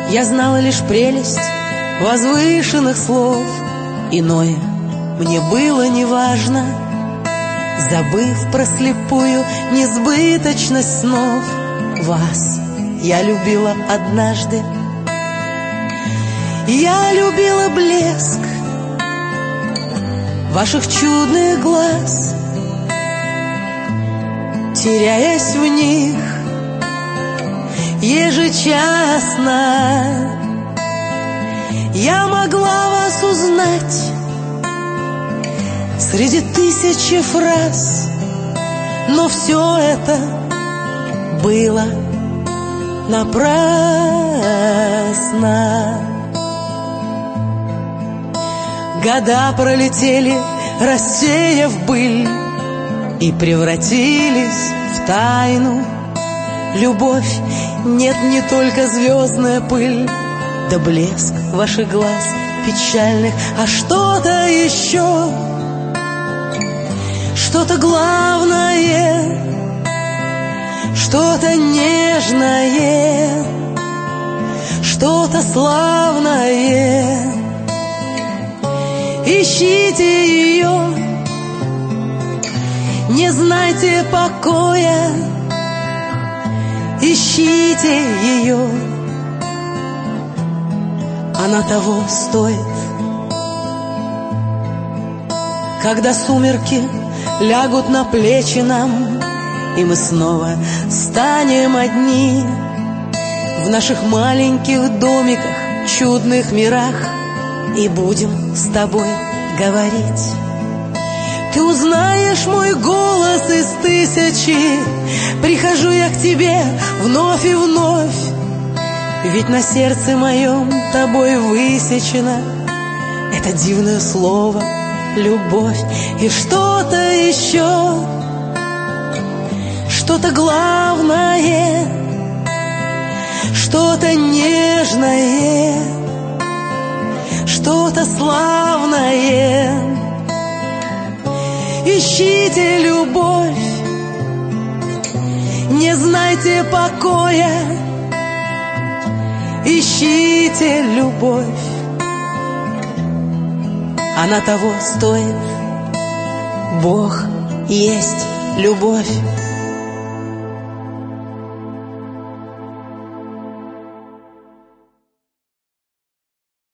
Я знала лишь прелесть возвышенных слов, иное мне было неважно, забыв про слепую несбыточность снов. Вас я любила однажды, я любила блеск ваших чудных глаз, теряясь в них ежечасно. Я могла вас узнать среди тысячи фраз, но все это было напрасно. Года пролетели, рассеяв быль, и превратились в тайну. Любовь нет, не только звездная пыль, да блеск ваших глаз печальных, а что-то еще, что-то главное, что-то нежное, что-то славное. Ищите ее, не знайте покоя, ищите ее, она того стоит. Когда сумерки лягут на плечи нам, и мы снова станем одни в наших маленьких домиках, чудных мирах, и будем с тобой говорить. Ты узнаешь мой голос из тысячи, прихожу я к тебе вновь и вновь, ведь на сердце моем тобой высечено это дивное слово любовь. И что-то еще, что-то главное, что-то нежное, что-то славное. Ищите любовь, не знайте покоя, ищите любовь, она того стоит. Бог есть любовь.